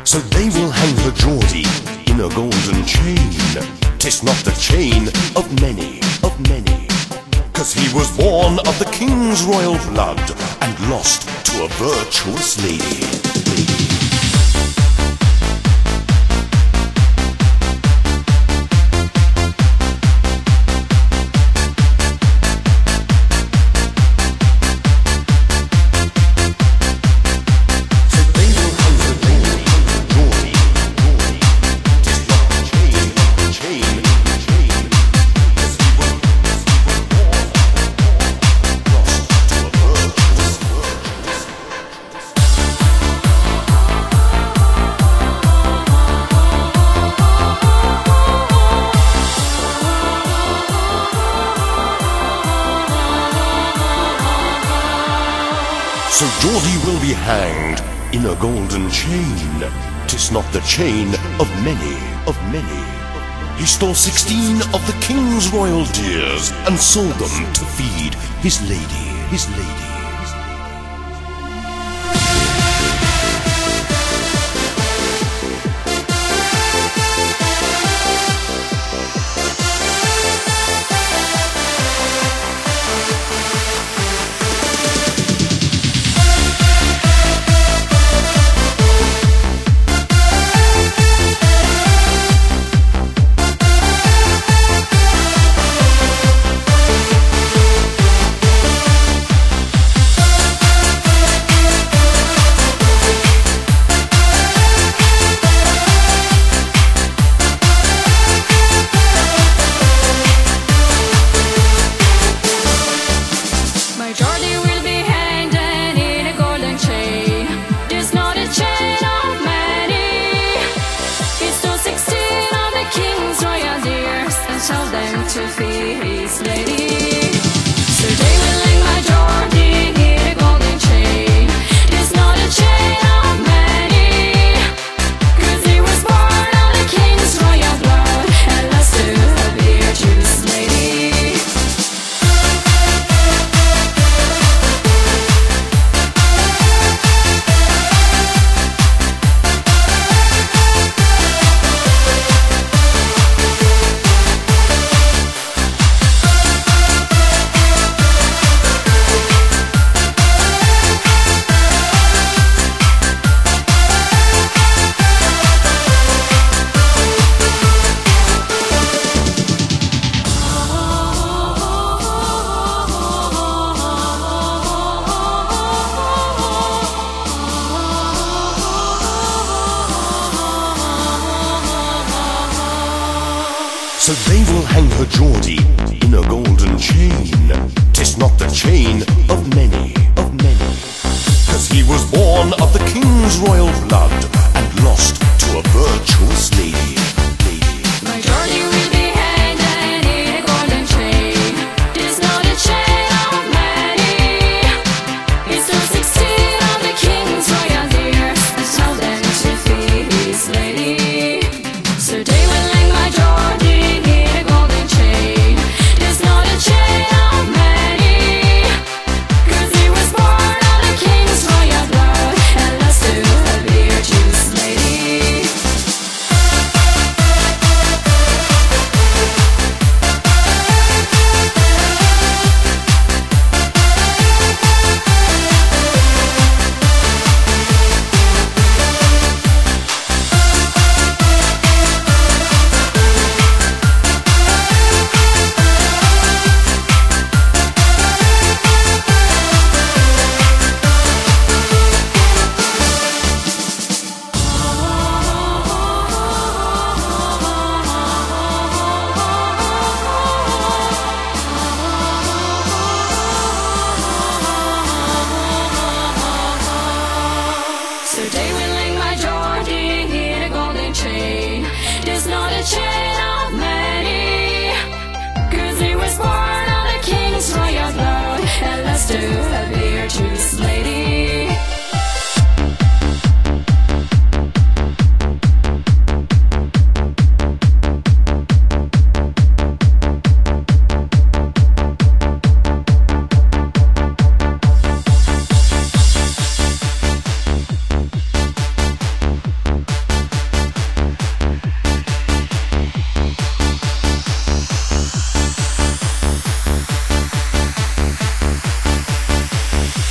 So they will hang her Geordie in a golden chain. 'Tis not the chain of many, of many. 'Cause he was born of the king's royal blood and lost to a virtuous lady. So Geordie will be hanged in a golden chain. 'Tis not the chain of many, of many. He stole 16 of the king's royal deers and sold them to feed his lady, his lady. Tell them to feed his lady. So they will hang my Geordie in a golden chain. It's not a chain of many, 'cause he was born of the king's royal blood and lost to a virtuous lady. So they will hang her Geordie in a golden chain. 'Tis not the chain of many, of many. 'Cause he was born of the king's royal blood and lost to a virtuous lady, lady. My Geordie will be hanged and in a golden chain. It's not a chain of many. It's the 16 of the king's royal deers and tell them to feed his lady. So they will hang my Geordie.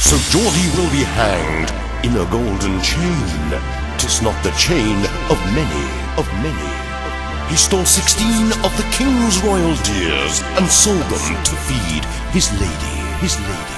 So Geordie will be hanged in a golden chain. 'Tis not the chain of many, of many. He stole 16 of the king's royal deers and sold them to feed his lady, his lady.